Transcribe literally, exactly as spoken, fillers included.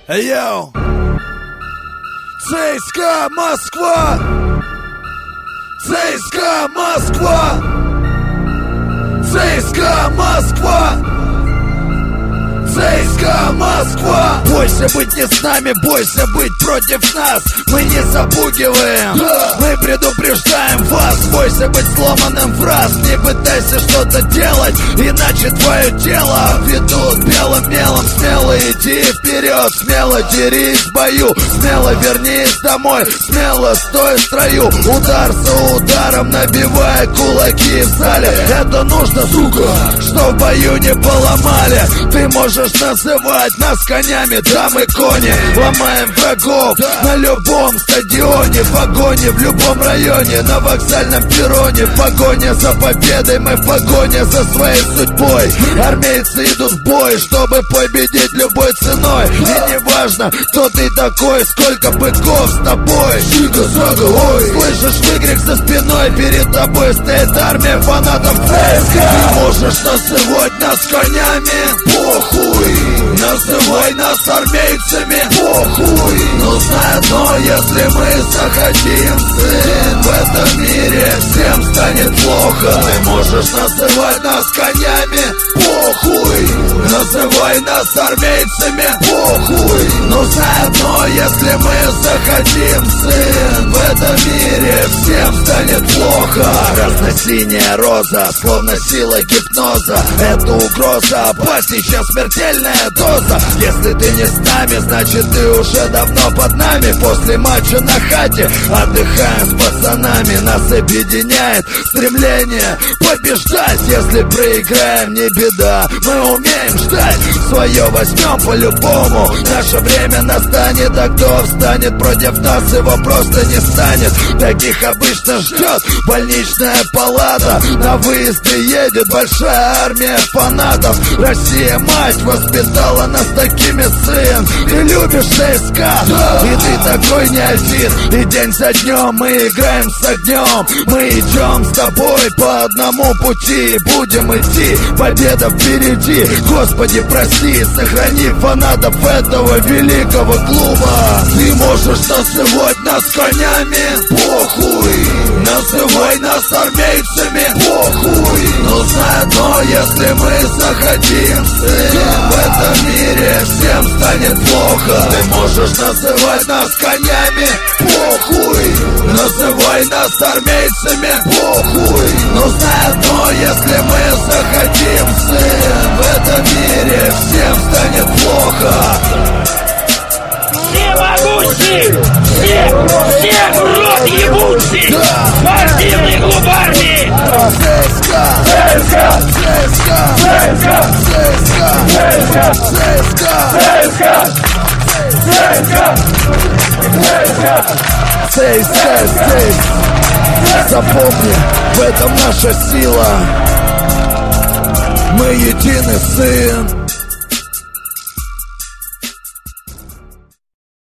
Йоу! ЦСКА Москва! ЦСКА Москва! ЦСКА Москва! ЦСКА Москва! Бойся быть не с нами, бойся быть против нас. Мы не запугиваем, да. Мы предупреждаем вас. Бойся быть сломанным фраз. Не пытайся что-то делать, иначе твое тело обведут белым мелом. Смело иди вперед, смело дерись в бою, смело вернись домой, смело стой в строю. Удар за ударом, набивая кулаки в зале. Это нужно, сука, что в бою не поломали. Ты можешь называть нас конями, да мы кони. Ломаем врагов на любом стадионе, в погоне в любом районе, на вокзальном перроне. В погоне за победой, мы в погоне за своей судьбой. Армейцы идут в бой, чтобы победить любой ценой. И не важно, кто ты такой, сколько быков с тобой. Шига, сага, ой. Слышишь выкрик за спиной, перед тобой стоит армия фанатов ЦСКА. Ты можешь называть нас конями, похуй. Называй нас армейцами, похуй. Но знай одно, если мы захотим, сын, в этом мире всем станет плохо. Ты можешь называть нас конями, похуй. Называй нас армейцами, похуй. Но знай одно, если мы захотим, сын, в этом мире всем станет плохо. Красно-синяя роза, словно сила гипноза. Это угроза, опасней, чем смертельная доза. Если ты не с нами, значит ты уже давно под нами. После матча на хате отдыхаем с пацанами. Нас объединяет стремление побеждать. Если проиграем, не беда, мы умеем ждать. Свое возьмем по-любому. Наше время настанет, а кто встанет против нас, его просто не станет. Таких обычно ждет больничная палата. На выезды едет большая армия фанатов. Россия, мать, воспитала нас такими, сын. Ты любишь ЦСКА, да. И ты такой не один. И день за днем мы играем с огнем. Мы идем с тобой по одному пути. Будем идти, победа впереди. Господи, прости, сохрани фанатов этого великого клуба. Ты можешь называть нас конями, похуй. Называй нас армейцами, похуй. Но знай одно, если мы захотим, сын, в этом мире всем станет плохо. Ты можешь называть нас конями, похуй. Называй нас армейцами, похуй. Но знай одно, если мы захотим, сын, в этом мире всем станет плохо. Все могущие, все, все в рот ебучие, спортивный клуб армии. ЦСКА, ЦСКА, ЦСКА, ЦСКА, ЦСКА, ЦСКА, ЦСКА, ЦСКА, ЦСКА. ЦСКА здесь. Запомни, в этом наша сила. Мы едины, сын.